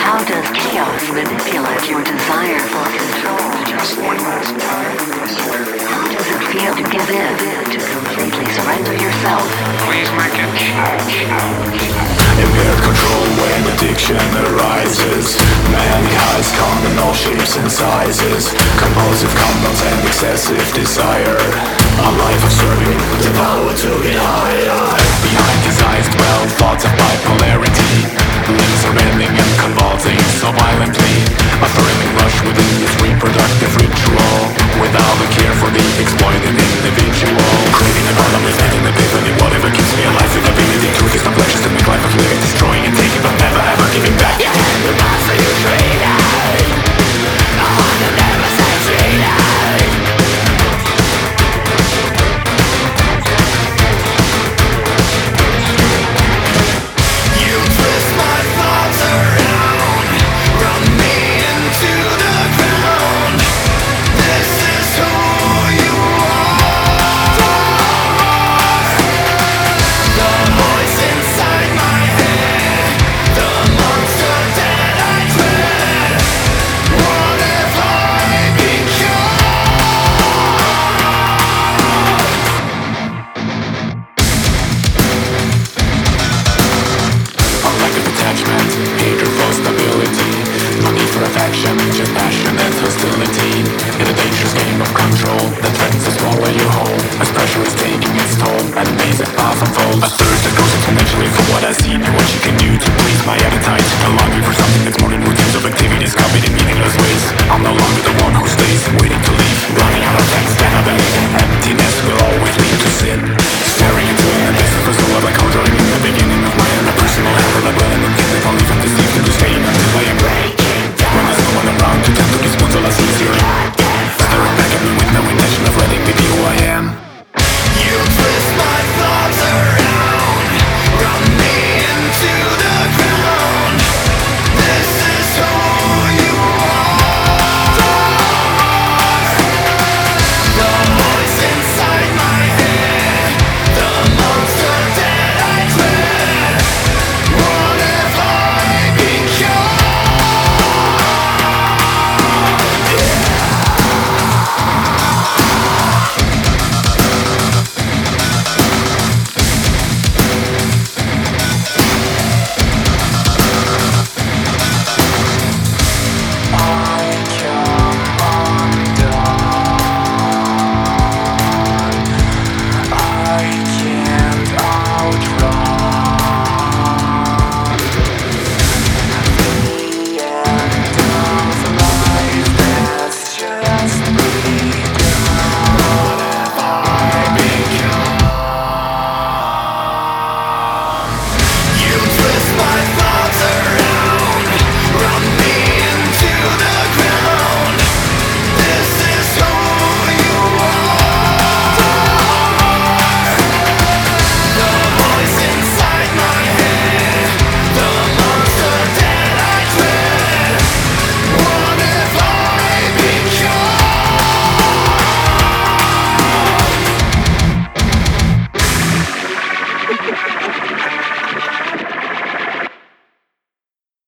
How does chaos manipulate your desire for control? Just one last time, I swear. How does it feel to give in, to completely surrender yourself? Please make it count. Impaired control when addiction arises. Mankind's come in all shapes and sizes. Compulsive comebacks and excessive desire. A life of serving, the power to get higher. Behind his eyes dwell thoughts of bipolarity. Limbs are bending and convulsing so violently. A thrilling rush within his reproductive ritual, without a care for the exploited individual. Craving an ornament and an epiphany. Whatever keeps me alive, with ability, truth is the pleasures that make life a living. Destroying and taking but